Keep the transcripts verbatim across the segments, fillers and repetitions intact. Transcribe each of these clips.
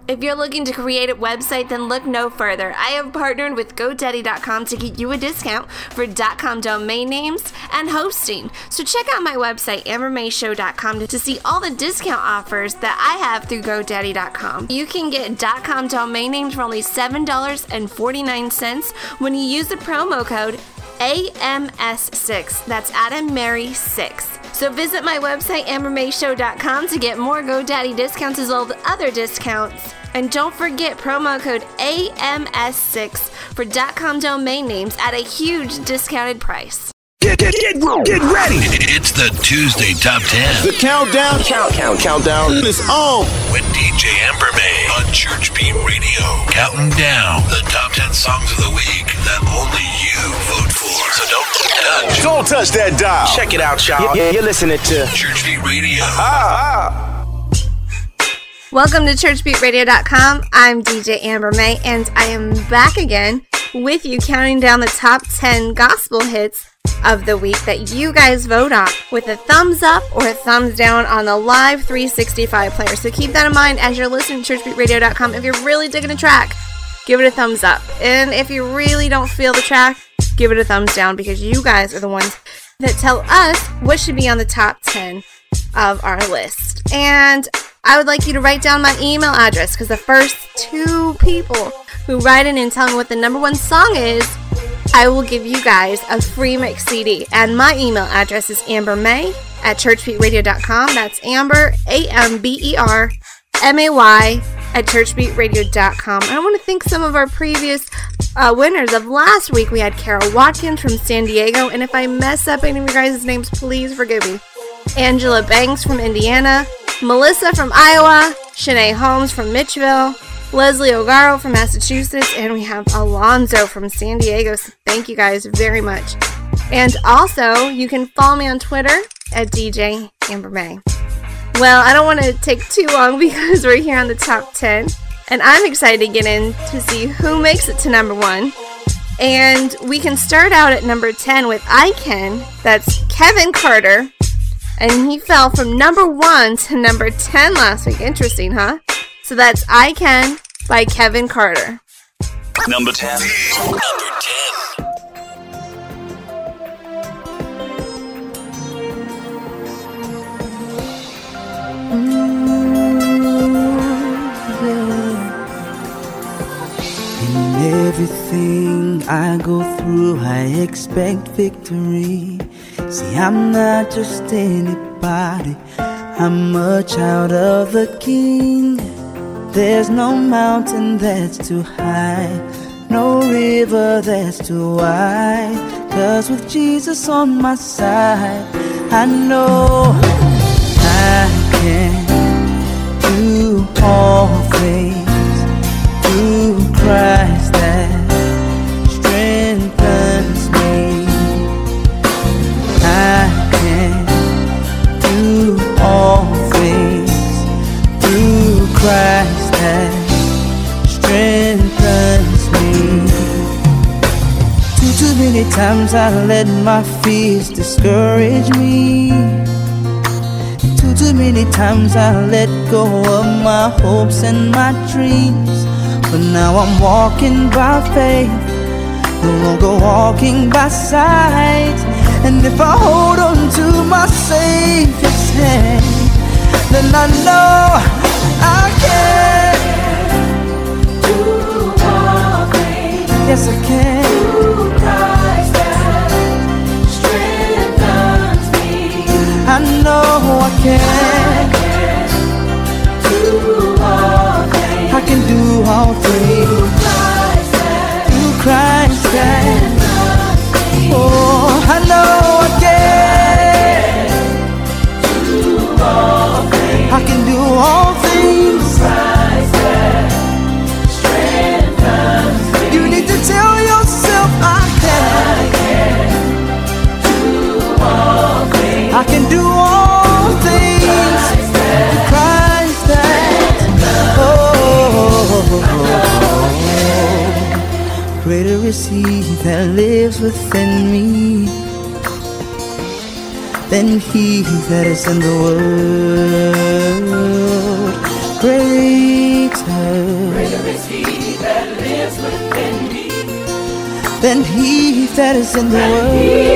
If you're looking to create a website, then look no further. I have partnered with GoDaddy dot com to get you a discount for .com domain names and hosting. So check out my website, amber may show dot com, to see all the discount offers that I have through GoDaddy dot com. You can get .com domain names for only seven dollars and forty-nine cents when you use the promo code A M S six. That's Adam Mary six. So visit my website, amber may show dot com, to get more GoDaddy discounts as well as other discounts. And don't forget promo code A M S six for .com domain names at a huge discounted price. Get, get, get, get ready. It's the Tuesday Top ten. The countdown. Count, count, countdown is on. With D J Amber May on Church Beat Radio. Counting down the top ten songs of the week that only you vote for. So don't touch. Don't touch that dial. Check it out, y'all. Yeah, you're listening to Church Beat Radio. Ah, ah. Welcome to church beat radio dot com. I'm D J Amber May, and I am back again with you, counting down the top ten gospel hits of the week that you guys vote on, with a thumbs up or a thumbs down on the live three sixty-five player. So keep that in mind as you're listening to church beat radio dot com. If you're really digging a track, give it a thumbs up. And if you really don't feel the track, give it a thumbs down, because you guys are the ones that tell us what should be on the top ten of our list. And I would like you to write down my email address, because the first two people who write in and tell me what the number one song is, I will give you guys a free mix C D. And my email address is ambermay at church beat radio dot com. That's Amber, A M B E R M A Y, at church beat radio dot com. And I want to thank some of our previous uh, winners of last week. We had Carol Watkins from San Diego. And if I mess up any of you guys' names, please forgive me. Angela Banks from Indiana, Melissa from Iowa, Shanae Holmes from Mitchville, Leslie Ogaro from Massachusetts, and we have Alonzo from San Diego. So thank you guys very much. And also, you can follow me on Twitter at D J Amber May. Well, I don't want to take too long because we're here on the top ten, and I'm excited to get in to see who makes it to number one. And we can start out at number ten with I Can. That's Kevin Carter. And he fell from number one to number ten last week. Interesting, huh? So that's I Can by Kevin Carter. Number ten. Number ten. In everything I go through, I expect victory. See, I'm not just anybody, I'm a child of the King. There's no mountain that's too high, no river that's too wide, 'cause with Jesus on my side, I know I can do all things through Christ that strengthens me. I can do all things through Christ that strengthens me. Too, too many times I let my fears discourage me. Too, too many times I let go of my hopes and my dreams. But now I'm walking by faith, no longer walking by sight. And if I hold on to my Savior's hand, then I know I can do all things. Yes, I can. Through Christ that strengthens me. I know I can. I can do all things. I can do all things. Through Christ that, through Christ that. Oh, I know I can do all things. I can do all things. Christ that strengthens me. You need to tell yourself I can. I can do all things. I can do all things. Christ that, Christ that. Oh, greater is He that lives within me than he that is in the world. Greater than he that is in the world.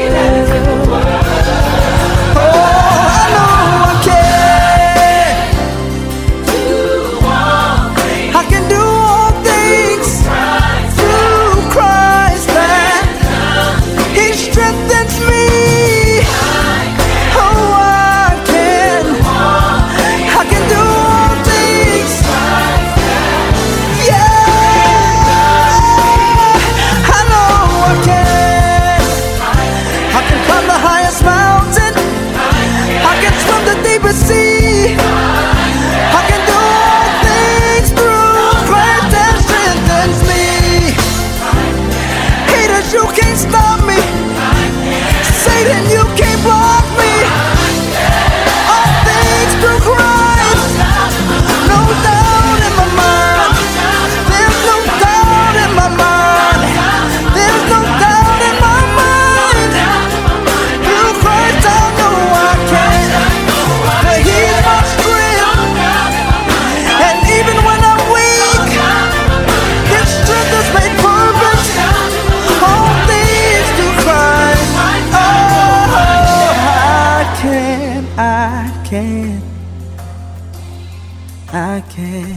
Oh, I know I can do all things. I can do all things through Christ that He strengthens me. Oh, I can, I can do all things. See, I can do all things through Christ that strengthens me. Haters, you can't stop me. Satan, you can't block me. All things through Christ. No doubt in my mind. There's no doubt in my mind. There's no doubt in my mind. Through Christ I know I can. He's my strength, and even when I'm weak, His strength is made perfect. All things through Christ. Oh, I can, I can, I can.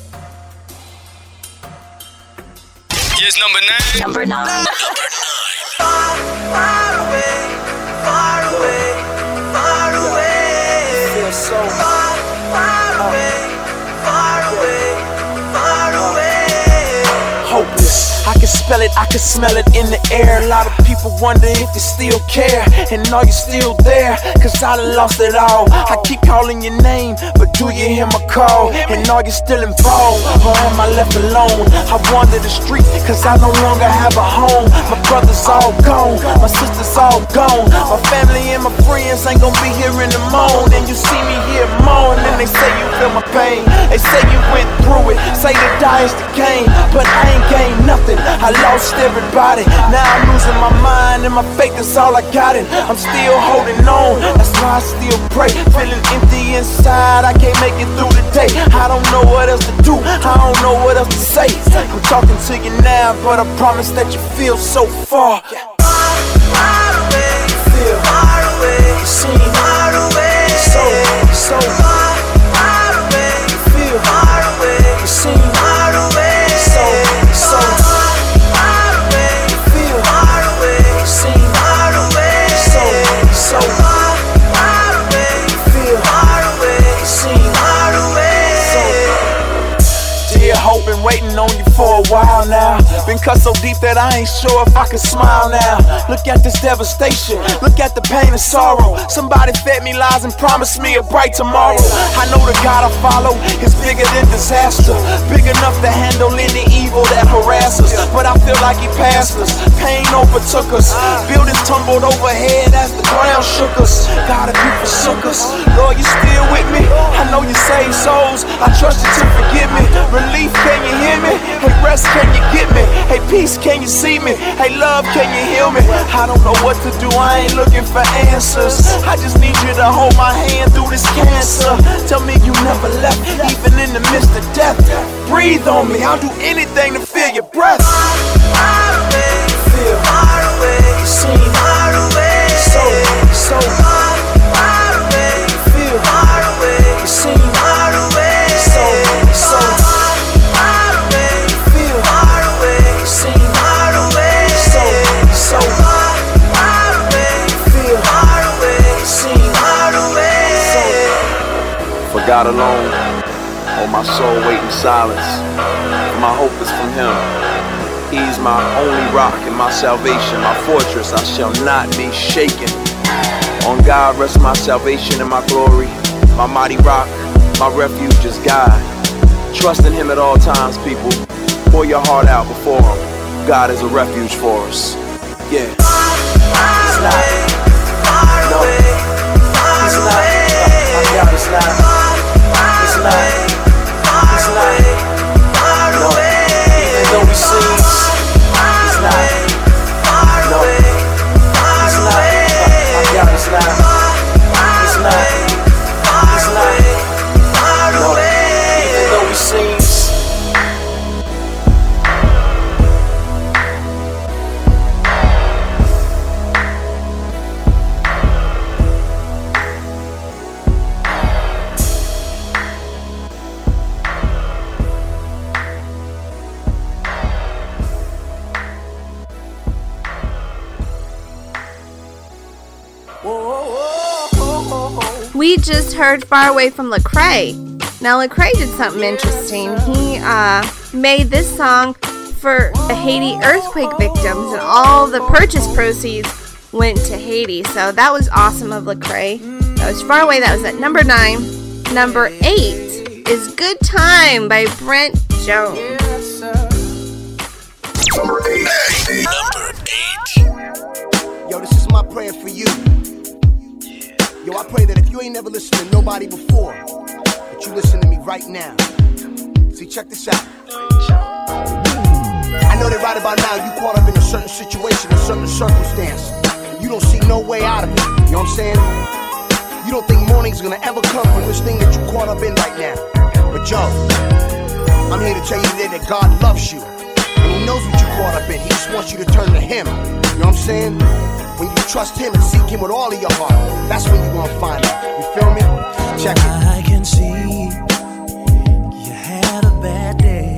Yes, number nine. Number nine. Far, far away, far away, far away. So far, far away, far away, far away. Hopeless. I can spell it, I can smell it in the air. A lot of people wonder if you still care. And are you still there? Cause I done lost it all. I keep calling your name, but do you hear my call? And are you still involved? Or am I left alone? I wander the streets cause I no longer have a home. My brothers all gone, my sisters all gone. My family and my friends ain't gonna be here in the morning. And you see me here moaning, and they say you feel my pain. They say you went through it, say to die is the game. But I ain't gained nothing, I lost everybody. Now I'm losing my mind and my faith is all I got, and I'm still holding on. That's why I still pray, feeling empty inside. I can't make it through the day. I don't know what else to do, I don't know what else to say. I'm talking to you now, but I promise that you feel so far. Far, far away, feel far away, you seem far away, so, so far, far away, feel far away, you seem far away, so, so far away, feel far away, you seem far away, so, so far, far away, feel far away, you seem far away. Dear hope, been waiting on you for a while now. Been cut so deep that I ain't sure if I can smile now. Look at this devastation, look at the pain and sorrow. Somebody fed me lies and promised me a bright tomorrow. I know the God I follow is bigger than disaster, big enough to handle any evil that harasses. But I feel like He passed us, pain overtook us, buildings tumbled overhead as the ground shook us. God, if You forsook us, Lord, You still with me. I know You save souls, I trust You to forgive me. Relief, can you hear me? Hey, rest, can you get me? Hey, peace, can you see me? Hey, love, can you heal me? I don't know what to do, I ain't looking for answers. I just need You to hold my hand through this cancer. Tell me You never left, even in the midst of death. Breathe on me, I'll do anything to feel Your breath. Far away, feel far away, you seem far away, so, so far, far away, feel far away, you seem far away, so, so far, far away, feel far away, you seem far away, so, so far, far away, feel far away, you seem far away. For God alone, oh my soul wait in silence, for my hope is from Him. He's my only rock and my salvation, my fortress, I shall not be shaken. On God rests my salvation and my glory, my mighty rock, my refuge is God. Trust in Him at all times, people. Pour your heart out before Him. God is a refuge for us. Yeah. He's not. No. He's not. My God is not. He's not. He's not. No. Even though we see. He's not. No. He's not. My God is not. He's not. He's not. No. Even though we see. we just heard Far Away from Lecrae. Now, Lecrae did something interesting. He uh, made this song for the Haiti earthquake victims, and all the purchase proceeds went to Haiti. So that was awesome of Lecrae. That was Far Away. That was at number nine. Number eight is Good Time by Brent Jones. Number eight. Number eight. Yo, this is my prayer for you. Yo, I pray that if you ain't never listened to nobody before, that you listen to me right now. See, check this out. I know that right about now you caught up in a certain situation, a certain circumstance. You don't see no way out of it. You know what I'm saying? You don't think morning's gonna ever come from this thing that you caught up in right now. But yo, I'm here to tell you today that God loves you. And He knows what you caught up in. He just wants you to turn to Him. You know what I'm saying? When you trust Him and seek Him with all of your heart, that's when you're gonna find Him. You feel me? Check it. I can see you had a bad day.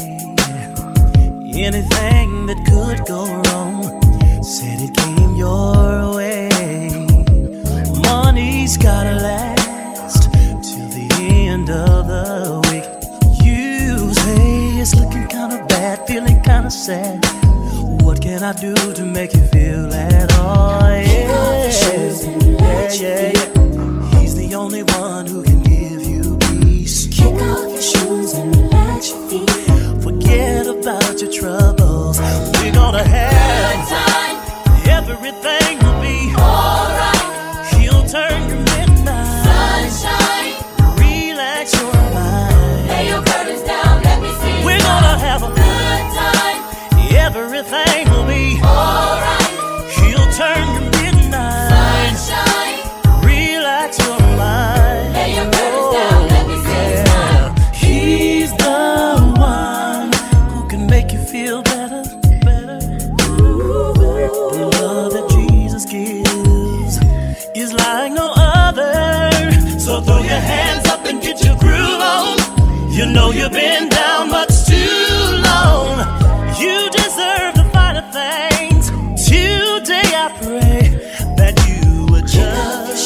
Anything that could go wrong, said it came your way. Money's gotta last till the end of the week. You say it's looking kinda bad, feeling kinda sad. What can I do to make you feel at all? Yeah, yeah, yeah, yeah. He's the only one who can give you peace. Kick off your shoes and relax your feet. Forget about your troubles. We're gonna have time. Everything will be alright. He'll turn your midnight sunshine. Relax your mind. Lay your burdens down. Let me see. We're gonna have a good time. Everything will be alright. He'll turn your midnight sunshine. Relax your mind. Lay your burdens down. Let me see. Yeah. He's the one who can make you feel better, better. Ooh, the love that Jesus gives is like no other. So throw your hands up and get your groove on. You know you've been down much too long. You deserve the finer things. Today I pray that you would just.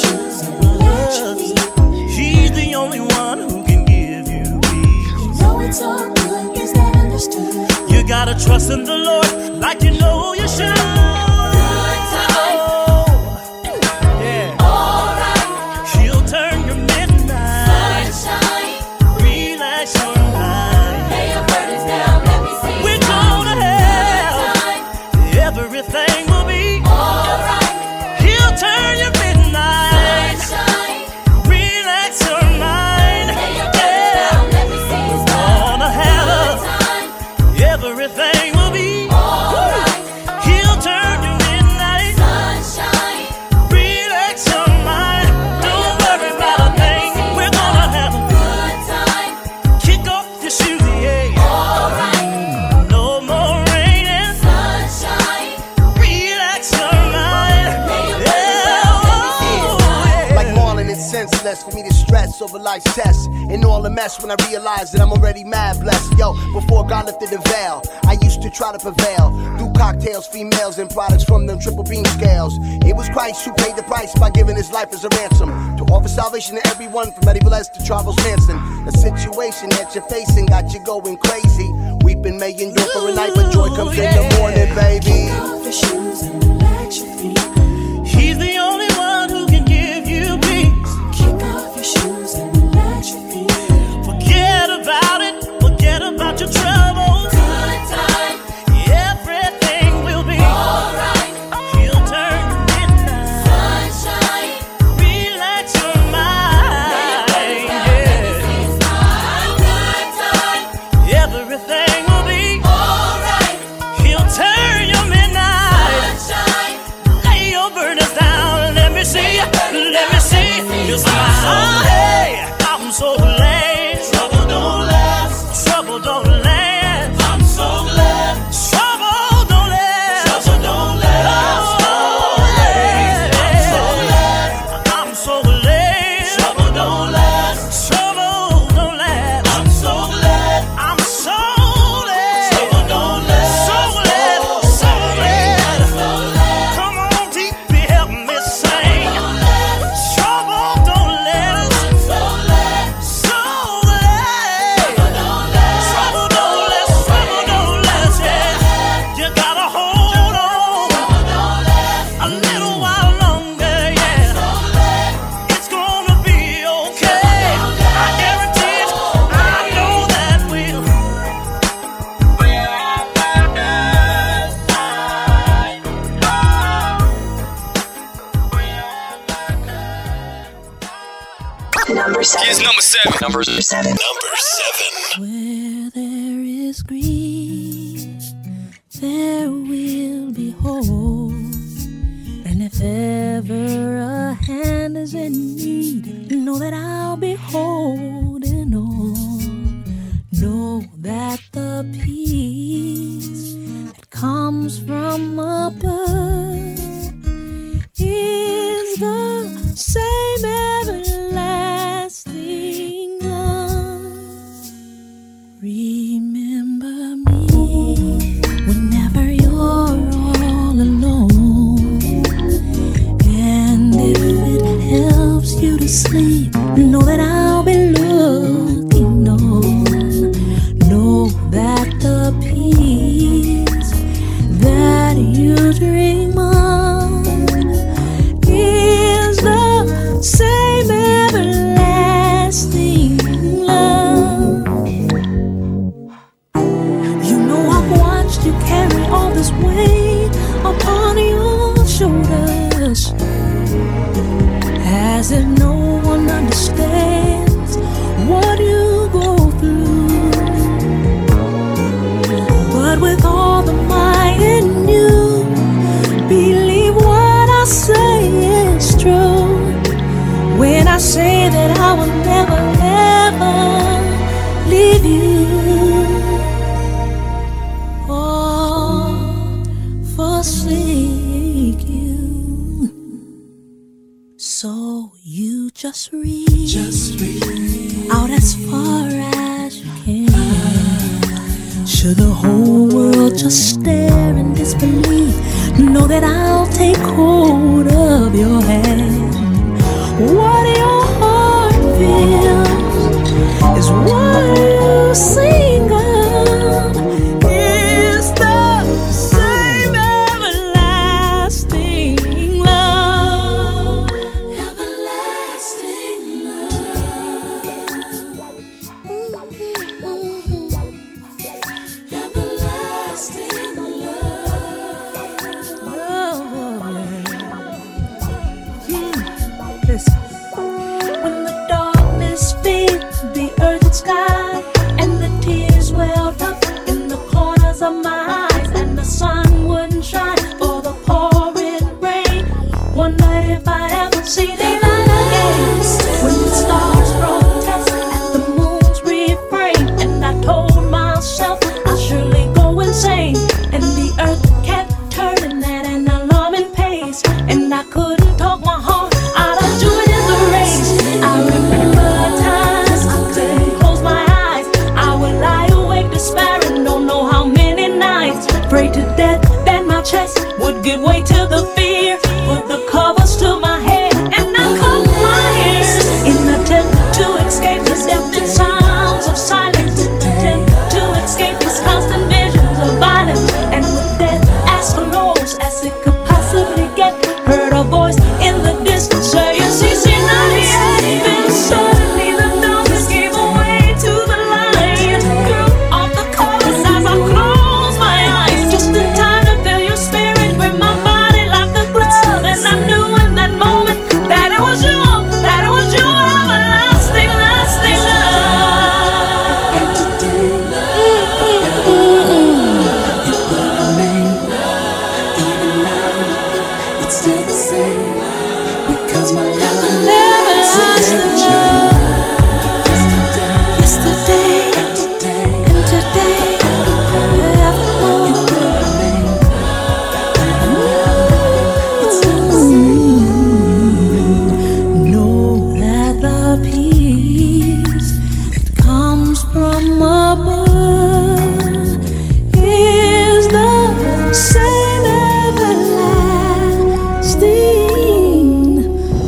He's the only one who can give you peace. You know it's all good, is that understood? You gotta trust in the Lord like you know you should. Good time. Yeah. Alright. He'll turn your midnight sunshine. Relax your mind. Lay your burdens down, let me see. We're gonna have everything will be alright. He'll turn your midnight sunshine. Relax your mind. Lay your burdens down, let me see. We're gonna have everything will be alright. He'll turn your midnight sunshine. Relax your mind. Don't worry about a thing. We're gonna have a good time. Kick off your shoes, yeah. Alright. No more rain and sunshine. Relax your mind. Yeah. Like Marlon and senseless for me to stress over life's tests and all the mess when I realize that I'm already mad blessed. Yo, before God lifted the veil, I used to try to prevail through cocktails, females, and products from them triple beam scales. It was Christ who paid the price by giving His life as a ransom to offer salvation to everyone from Eddie Velez to Travis Manson. The situation that you're facing got you going crazy. Weeping may endure for a night, but joy comes in the morning, baby. Kick off your shoes and relax your feet. He's the only one who can give you peace. Kick off your shoes and relax your feet. Forget about it. Forget about your troubles. Good time. Everything will be alright. He'll turn your midnight sunshine. Relax your mind. Yeah. Good time. Everything will be alright. He'll turn your midnight sunshine. Lay your burdens down. Let me see. Let me see. You smile. Hey, I'm so glad. Trouble don't last. Trouble don't last. Number seven. Number seven. Where there is grief, there will be hope. And if ever a hand is in need, know that I'll be holding on. Know that the peace that comes from above is the same everlasting love. Remember me whenever you're all alone, and if it helps you to sleep, know that I'll be looking on. Know that the peace that you dream of is the same everlasting love. You know I've watched you carry all this weight upon your shoulders, as if no one understands what you go through. But with all the might in you, believe what I say is true. When I say that I will never ever leave you or forsake you. So you just reach, just reach out as far as you can. Should the whole world just stare in disbelief, know that I'll take hold of your hand. What your heart feels is what you sing of, is the same everlasting love. Everlasting love. Mm-hmm. Everlasting love. Mm. Listen. When the darkness filled the earth and sky, and the tears welled up in the corners of my eyes, and the sun wouldn't shine for the pouring rain, wondered if I ever see daylight again. When the stars protest at the moon's refrain, and I told myself I'll surely go insane, and the earth kept turning at an alarming pace, and I couldn't talk my heart out of doing in the race. I remember times I couldn't close my eyes. I would lie awake despairing, don't know how many nights, afraid to death that my chest would give way to the fear. Put the covers to my head and I cut my ears in an attempt to escape the deafening sounds of silence, in an attempt to escape these constant visions of violence. And with death as close as it could possibly get, heard a voice in the distance saying, "Cease not yet." Then suddenly the darkness gave way to the light. Grew off the covers as I closed my eyes, just in time to feel your spirit grip my body like a glove. And I knew in that moment that it was you, that it was you, everlasting, lasting love. And today, it will remain. Even now, it's still the same, because my love never changed. Yesterday, and today, and today, evermore, it will remain. It's still the same. Know that the peace that comes from above is the same everlasting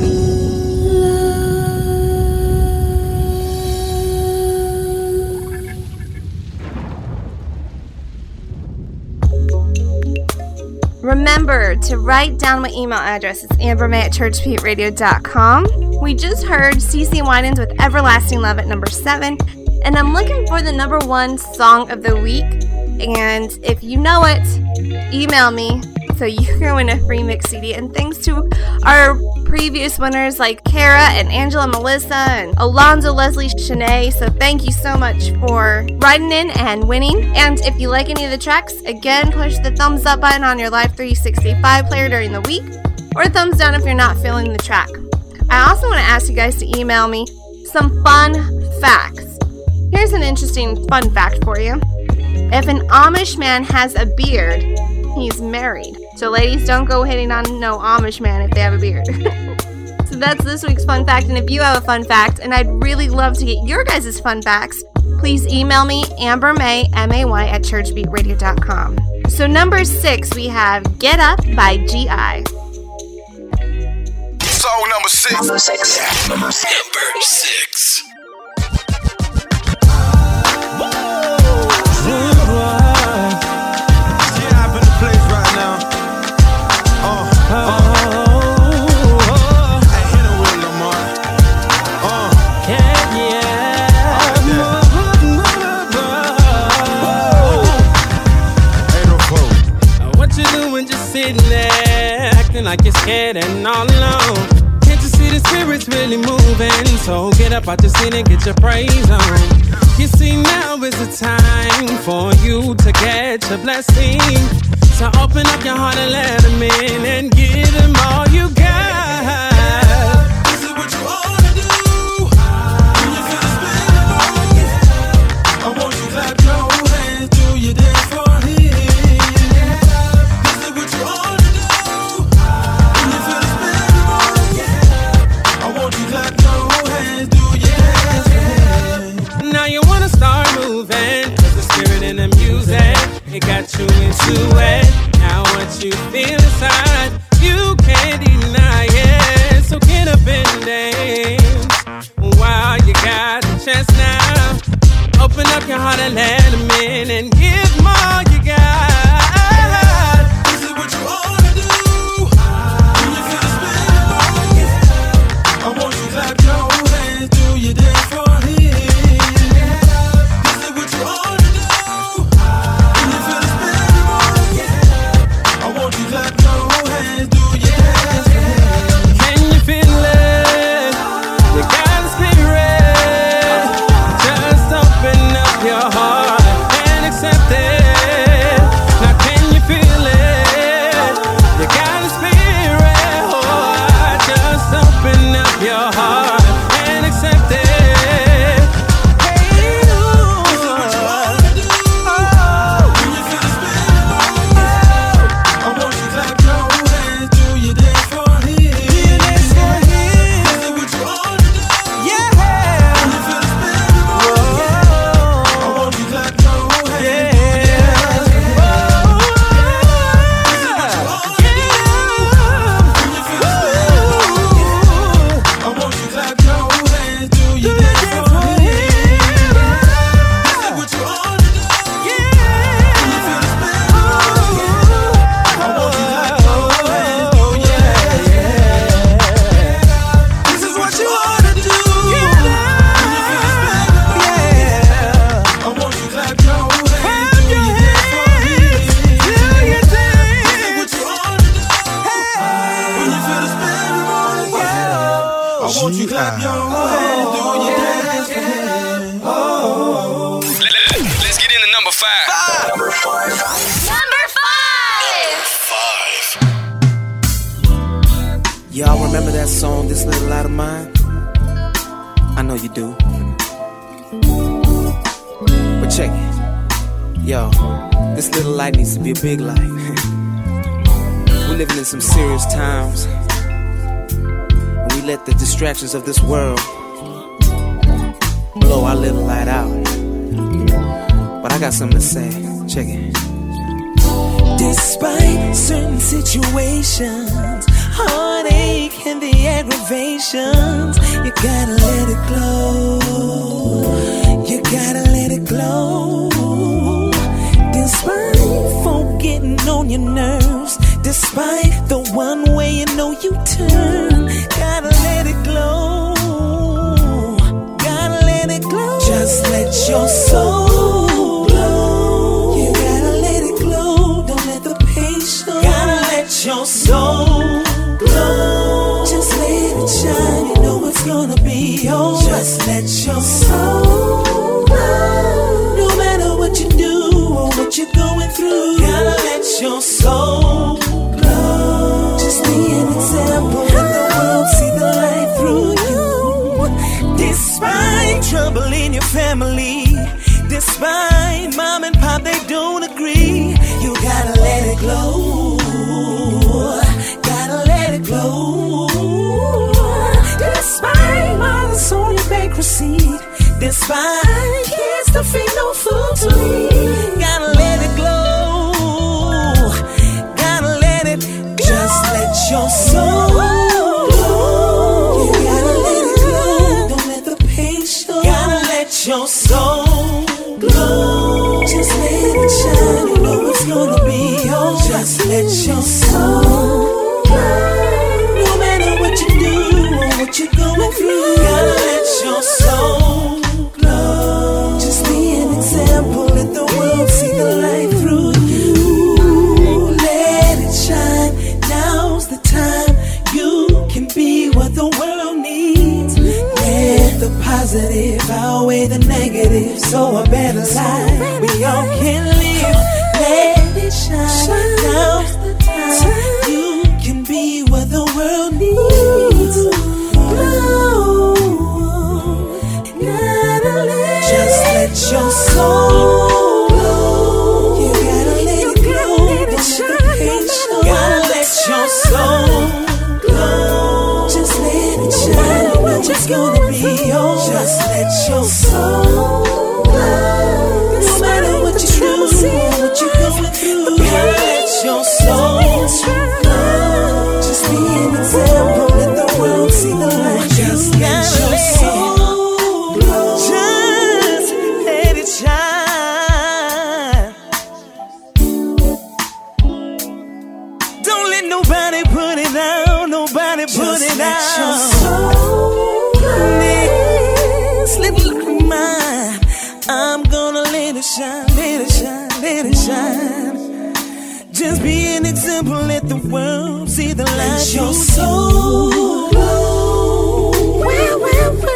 Remember to write down my email address. It's ambermay at church beat radio dot com. We just heard CeCe Winans with Everlasting Love at number seven. And I'm looking for the number one song of the week. And if you know it, email me, So you can win a free mix C D. And thanks to our previous winners like Kara and Angela Melissa and Alonzo Leslie Shanae. So thank you so much for writing in and winning. And if you like any of the tracks, again, push the thumbs up button on your Live three sixty-five player during the week, or a thumbs down if you're not feeling the track. I also want to ask you guys to email me some fun facts. Here's an interesting fun fact for you. If an Amish man has a beard, he's married. So ladies, don't go hitting on no Amish man if they have a beard. So that's this week's fun fact. And if you have a fun fact, and I'd really love to get your guys' fun facts, please email me, Amber May, M A Y, at church beat radio dot com. So number six, we have Get Up by G I Song number six. Number six. Yeah, number six. Number six. Like you're scared and all alone. Can't you see the spirit's really moving? So get up out your seat and get your praise on. You see, now is the time for you to get your blessing. So open up your heart and let him in and give him all you got. This is what you ought to do. When you feel the spirit moving, I want you to clap your hands, do your dance for him. This is what you ought to do. Now you wanna start moving, cause the spirit in the music, it got you into it. Now what you feel inside, you can't deny it. So get up and dance while you got the chance now. Open up your heart and let him in and give him all you got. This is what you ought to do. When you feel the spirit moving, I want you to clap your hands, do your dance for him. Y'all remember that song, This Little Light of Mine? I know you do. But check it. Yo, this little light needs to be a big light. We're living in some serious times, and we let the distractions of this world blow our little light out. But I got something to say. Check it. Despite certain situations, heartache and the aggravations, you gotta let it glow. You gotta let it glow. Despite folk getting on your nerves, despite the one way you know you turn, gotta let it glow. Gotta let it glow. Just let your soul glow. You gotta let it glow. Don't let the patience. Gotta let glow. Gotta let it glow. Despite my soul bankruptcy, despite kids to feed no food to eat, gotta let it glow. Gotta let it, just let your soul glow. You gotta let it glow. Don't let the pain show. Gotta let your soul glow. Just let it shine. You know it's gonna be yours. Just let your soul glow. No matter what you do or what you're going through, gotta let your soul glow. Just be an example. Let the world see the light through you. Let it shine. Now's the time. You can be what the world needs. Let the positive outweigh the negative, so a better life we all can live. Let it shine. Now's the time. You can be what the world needs. Glow. Just let your soul glow. You gotta let it glow. Don't let the pain show. Gotta let your soul glow. Just let it shine. You know it's gonna be yours. Just let your soul glow. No matter what you do, what you're going through, gotta let your soul glow. Just be an example. Let the world see the light. Just let your soul glow. Just let it shine. Don't let nobody put it down. Nobody put it down. Just let your soul glow. This little light of mine, I'm gonna let it shine, let it shine, let it shine. Just be an example, let the world see the light. Let your soul glow. Well, well, well.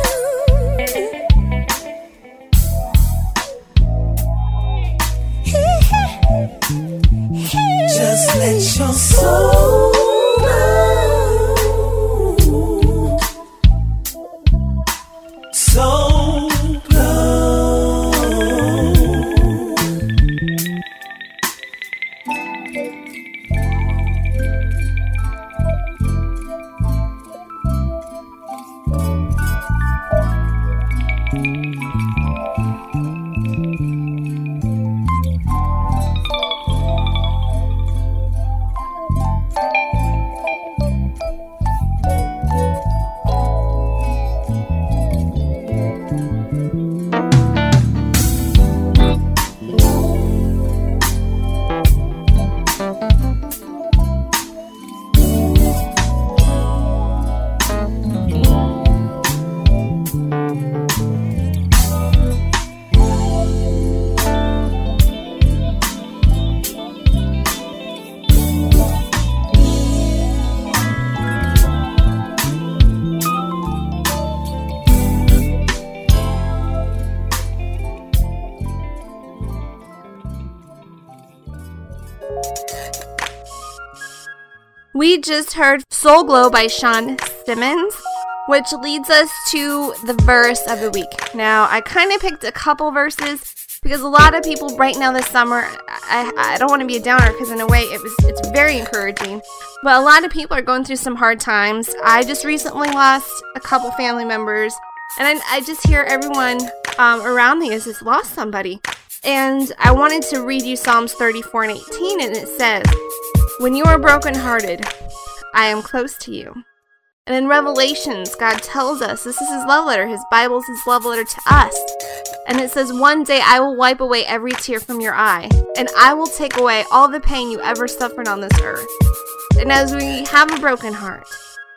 Just let your soul glow. Soul glow. We just heard Soul Glow by Sean Simmons, which leads us to the verse of the week. Now, I kind of picked a couple verses because a lot of people right now this summer, I, I don't want to be a downer because in a way it was it's very encouraging, but a lot of people are going through some hard times. I just recently lost a couple family members, and I, I just hear everyone um, around me has just lost somebody. And I wanted to read you Psalms thirty-four and eighteen, and it says, "When you are brokenhearted, I am close to you." And in Revelations, God tells us, this is his love letter, his Bible is his love letter to us. And it says, "One day I will wipe away every tear from your eye, and I will take away all the pain you ever suffered on this earth." And as we have a broken heart,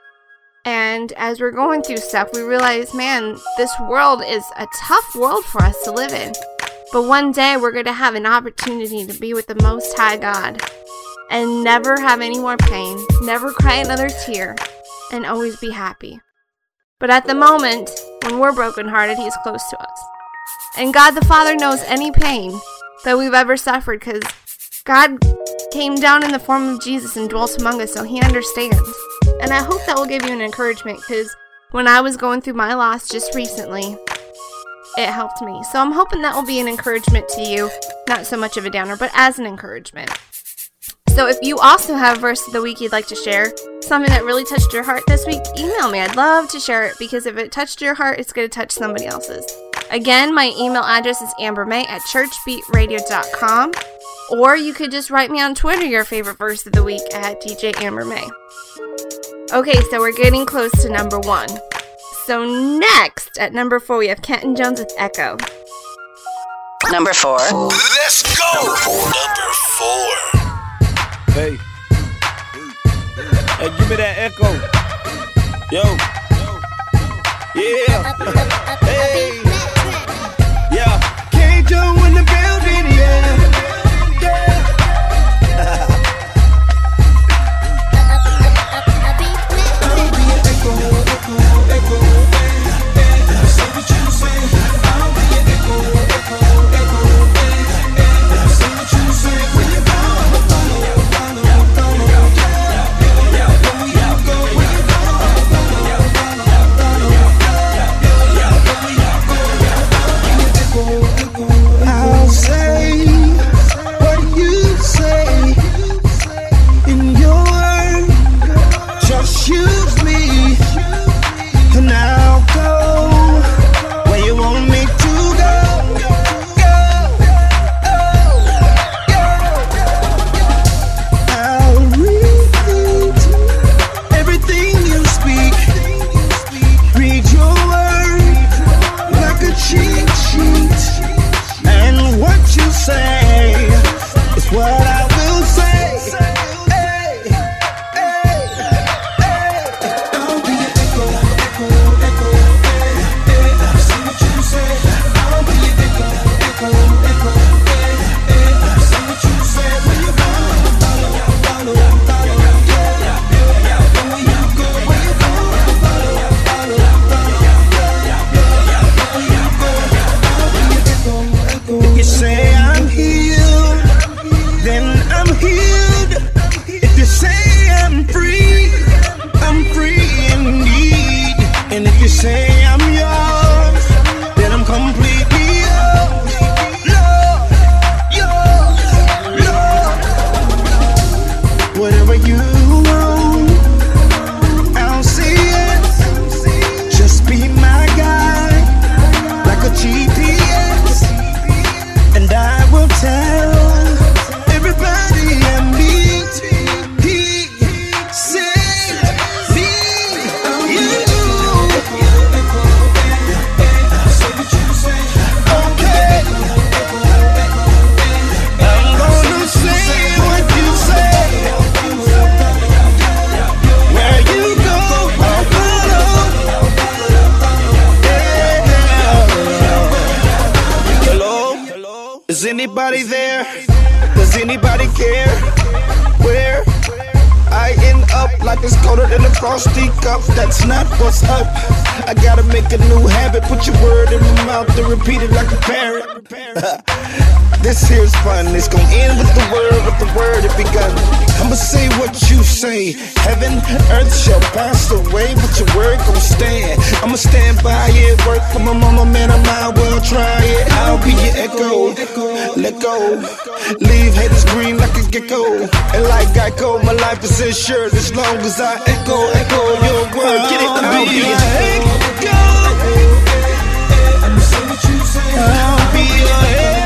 and as we're going through stuff, we realize, man, this world is a tough world for us to live in. But one day we're going to have an opportunity to be with the Most High God and never have any more pain, never cry another tear, and always be happy. But at the moment, when we're brokenhearted, he's close to us. And God the Father knows any pain that we've ever suffered because God came down in the form of Jesus and dwelt among us, so he understands. And I hope that will give you an encouragement because when I was going through my loss just recently, it helped me. So I'm hoping that will be an encouragement to you, not so much of a downer, but as an encouragement. So if you also have a verse of the week you'd like to share, something that really touched your heart this week, email me. I'd love to share it because if it touched your heart, it's going to touch somebody else's. Again, my email address is ambermay at church beat radio dot com, or you could just write me on Twitter your favorite verse of the week at D J Amber May. Okay, so we're getting close to number one. So next, at number four, we have Kenton Jones with Echo. Number four. Let's go! Number four. Hey. Hey, give me that echo. Yo. Yeah. Hey. Yeah. K Joe in the building, yeah. Yeah. I'll be an echo, echo, echo. Say what you say. I'll be an echo, echo, echo. Say what you say when you go. Follow, follow, follow. I'll say what you say in your word. Just use me, and I'll go where you want me to go. Go, go, go. I'll repeat everything you speak. Read your word like a cheat sheet. And what you say is what I will say. Hey, hey, hey. I'll be an echo, echo, echo. Hey, hey. Say what you say. I'll be an echo, echo, echo. Hey, hey. Say what you say when you go. Follow, follow, follow. Yeah, yeah, yeah. Where you go, where you go. Follow, follow, follow. Yeah, yeah, yeah. Where you go. I'll be an echo, echo. If you say I'm healed, then I'm healed. If you say I'm free, I'm free indeed. And if you say I'm yours, then I'm completely yours. Lord, yours, Lord. Whatever you want, I'll say yes. Just be my guide, like a G P S. And I will tell everybody I meet, he saved me. You. Say what you say. Okay. I'm gonna say what you say. Where you go, I'll follow. Yeah. Hello? Is anybody there? Does anybody care where I end up? Like it's colder than a frosty cup. That's not what's up. I gotta make a new habit. Put your word in my mouth and repeat it like a parrot. This here's fun. It's gonna end with the word, with the word it begun. I'ma say what you say. Heaven, earth shall pass away, but your word gon' stand. I'ma stand by it. Work for my mama, man, I might well try it. I'll be your echo. Let go. Leave haters green like a gecko. And like Geico, my life is insured as long as I echo, echo your word. Get it? I'll be your echo. I'ma say what you say. I'll be your echo.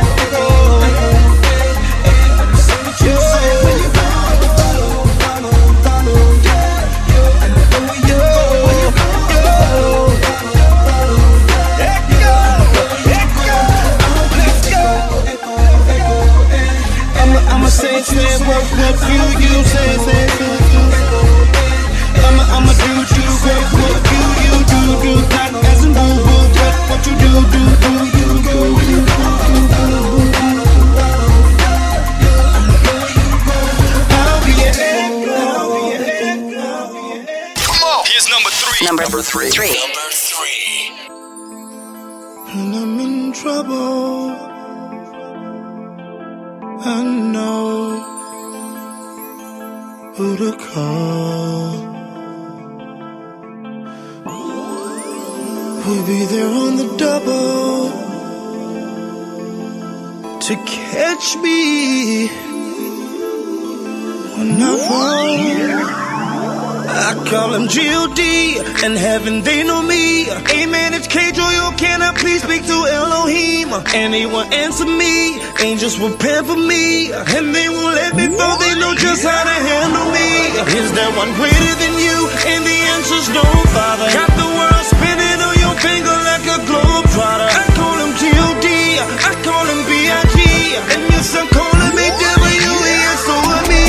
I'ma say, say, work, work, you, you, say, say, say. I'ma, I'ma do, do, work, work, you, you, do, do. Not as in boo, boo, but what you do, do, do, you, do, you, do, I'll be an echo. Come on. Here's number three. Number, number three. three. Number three. When I'm in trouble, I know who to call. We'll be there on the double to catch me wonderful. I call him G O D, and heaven they know me. Amen, it's K Joyo, can I please speak to Elohim? And he will answer me, angels will pray for me, and they won't let me fall, they know just how to handle me. Is there one greater than you? And the answer's no, Father. Got the world spinning on your finger like a globe trotter. I call him G O D, I call him B I G, and yes, I'm calling me W E S O M E.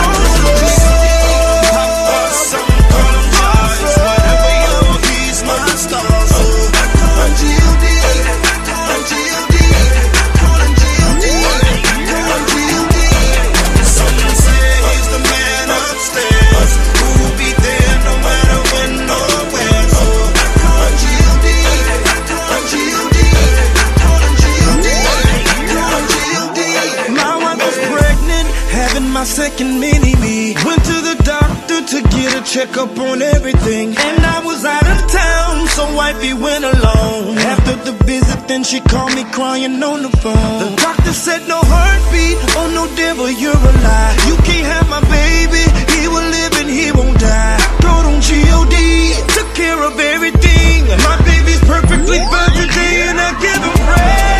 My second mini-me. Went to the doctor to get a checkup on everything, and I was out of town, so wifey went alone. After the visit, then she called me crying on the phone. The doctor said no heartbeat, oh no devil, you're a lie. You can't have my baby, he will live and he won't die. I told him G O D, took care of everything. My baby's perfectly fine today, and I give him praise.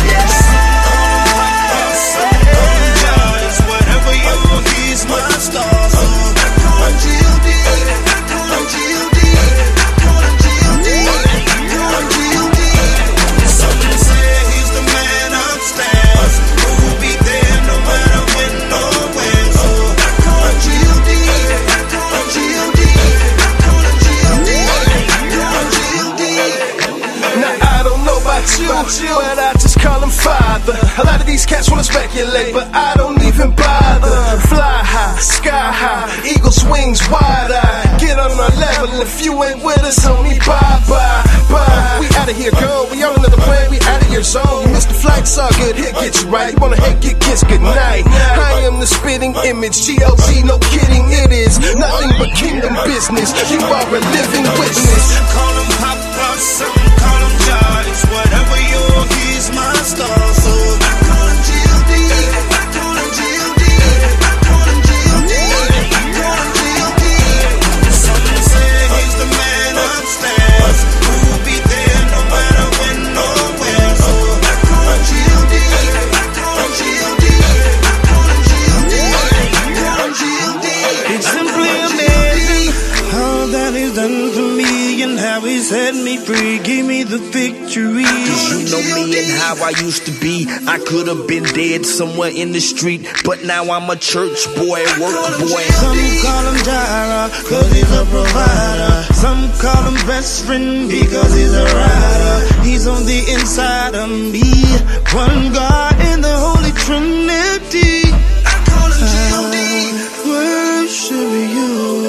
He's my star, so I call him G O D, I call him G O D, I call him G O D, I call him G O D. Some say he's the man upstairs, who will be there no matter when or where. So I call him G O D, I call him G O D, I call him G O D, I call him G O D. Now I don't know about you, but I just call him Father. A lot of these cats wanna speculate, but I don't even bother. Fly high, sky high, eagle swings wide-eyed. Get on my level, if you ain't with us, homie, bye-bye, bye. We outta here, girl, we on another plane, we outta your zone. You missed the flight, it's all good, here, get you right. You wanna hate, get kissed, good night. I am the spitting image, G O D, no kidding, it is nothing but kingdom business. You are a living witness. Call him Papa, some call him Josh, whatever you're, he's my star, so I call him G O D, I call him G O D, I call him G O D, I call him G O D. Some say he's the man upstairs, who will be there no matter when or where. So I call him G O D, I call him G O D, I call him G O D, I call him G O D. It's simply amazing all that he's done for me, and how he set me free, gave me the victory. Cause you know me and how I used to be. I could have been dead somewhere in the street, but now I'm a church boy, work boy. Some call him Jara, cause he's a provider. Some call him best friend because he's a rider. He's on the inside of me, one God in the Holy Trinity. I call him G O D. Worship you,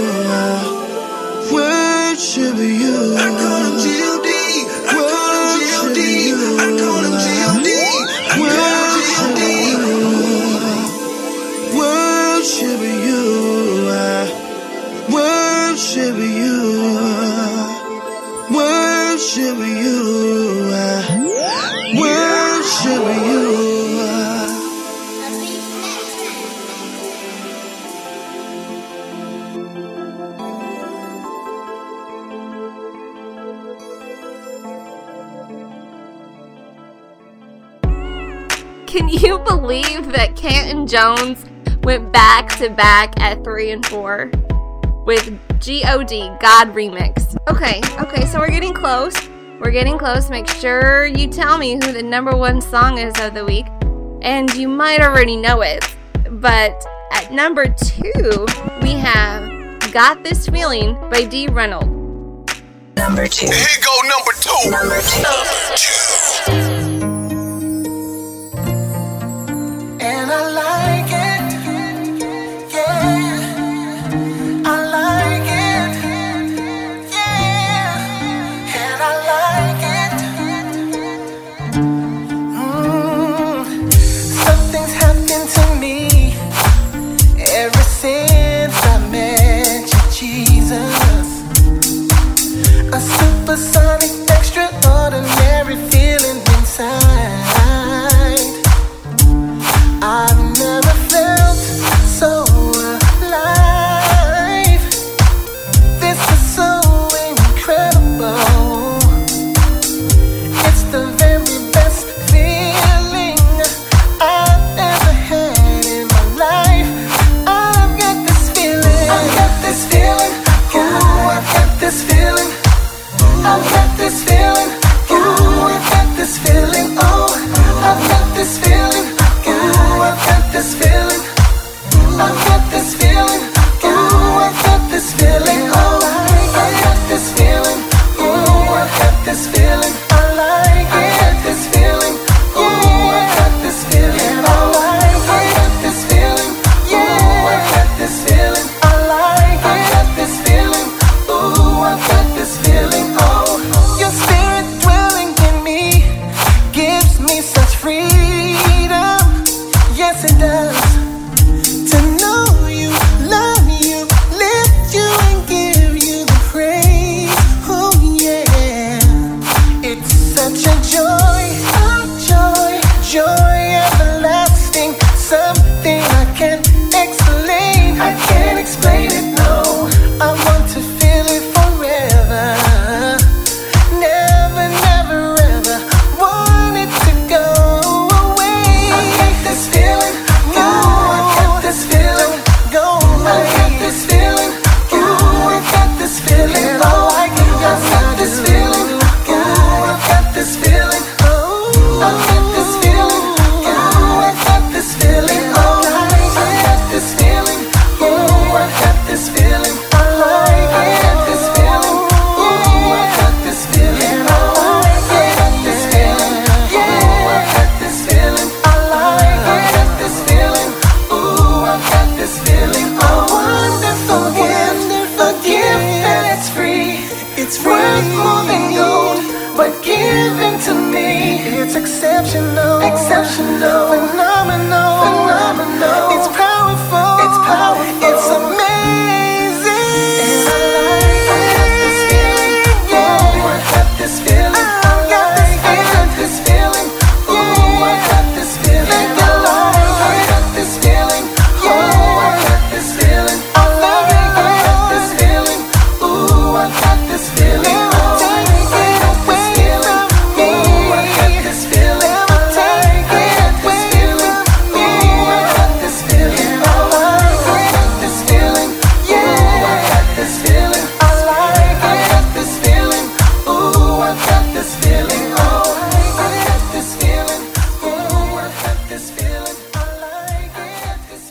worship you. I call him G O D, I call him G O D, I call him G O D, I call him G O D. Worship you, worship you, worship you, worship you. Can you believe that Canton Jones went back to back at three and four with G O D, God Remix? Okay, okay, so we're getting close. We're getting close. Make sure you tell me who the number one song is of the week. And you might already know it. But at number two, we have Got This Feeling by D. Reynolds. Number two. Here go number two. Number two. Number two. And I like it, yeah, I like it, yeah, and I like it. Mm. Something's happened to me ever since I met you, Jesus. A supersonic, extraordinary feeling inside. yes it does. To know you, love you, lift you and give you the praise. Oh yeah, it's such a joy, a joy, joy everlasting. Something I can't explain, I can't explain it, no. I want to feel it forever. Never, never, ever want it to go away. I got this feeling, go, I got this feeling, go away. I got this feeling, go, I got this feeling, oh, I got this feeling, go, I got this feeling, oh, I got this feeling, go, I got this feeling, oh, I got this feeling, oh, I got this feeling, I got this feeling, oh, I got this feeling, oh, I got this feeling, yeah, I got this feeling, I got this feeling, ooh, I got this feeling, a wonderful gift, a gift and it's free, it's worth more than gold, but given to me, it's exceptional, exceptional, phenomenal, phenomenal, it's powerful, it's powerful, it's amazing, and I got this feeling, yeah, I got this feeling, I got this feeling, ooh, I got this feeling, I got this feeling, yeah, I got this feeling, I love it, I got this feeling, ooh, I got this feeling, oh, I got this feeling, ooh, I got this feeling, I got this feeling, ooh, I got this feeling, oh, I got this feeling, yeah, I got this feeling, I like it, I got this feeling, ooh, I got this feeling, oh, I got this feeling, ooh, I got this feeling, I like it, this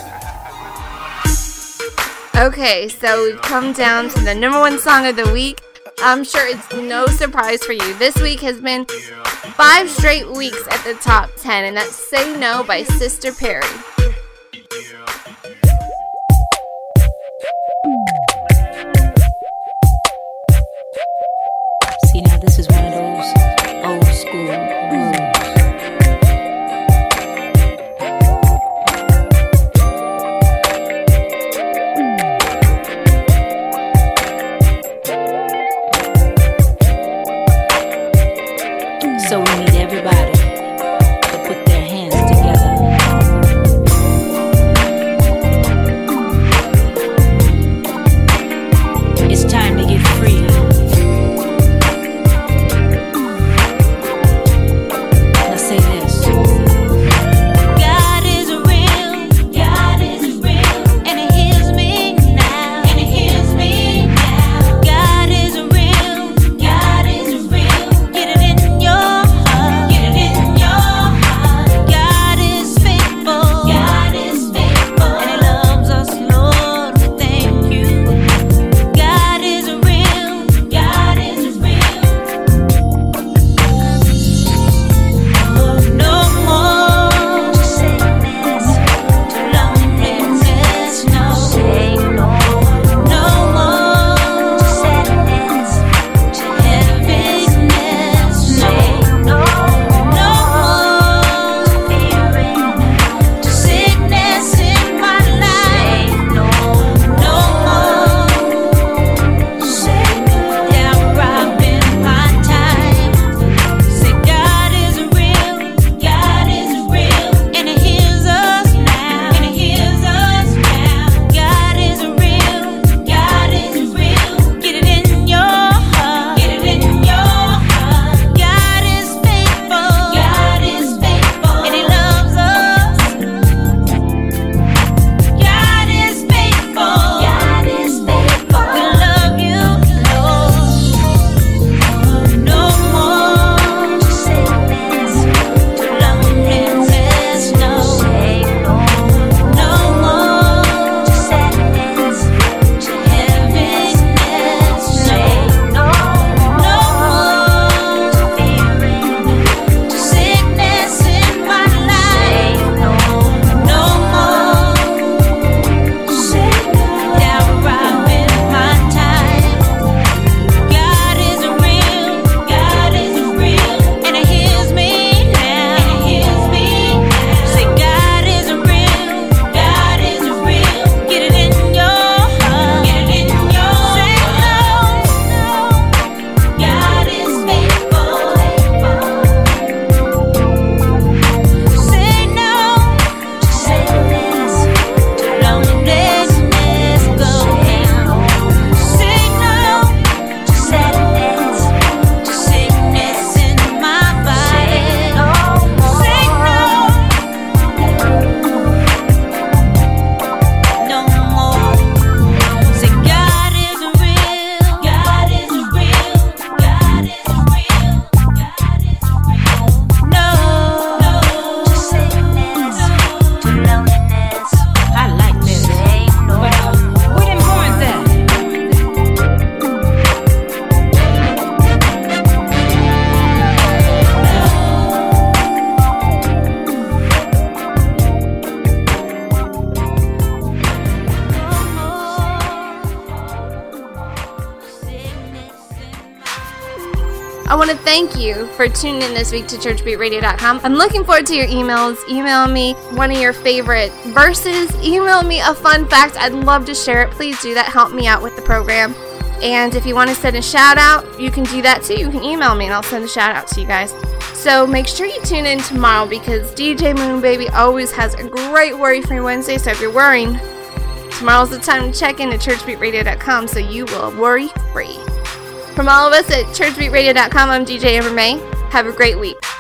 feeling. Okay, so we've come down to the number one song of the week. I'm sure it's no surprise for you. This week has been five straight weeks at the top ten, and that's Say No by Sister Perry. See, now this is one of those old school rules. So we need everybody to put their hands together. I want to thank you for tuning in this week to church beat radio dot com. I'm looking forward to your emails. Email me one of your favorite verses. Email me a fun fact. I'd love to share it. Please do that. Help me out with the program. And if you want to send a shout out, you can do that too. You can email me and I'll send a shout out to you guys. So make sure you tune in tomorrow because D J Moon Baby always has a great Worry Free Wednesday. So if you're worrying, tomorrow's the time to check in at church beat radio dot com so you will worry free. From all of us at church beat radio dot com, I'm D J Amber May. Have a great week.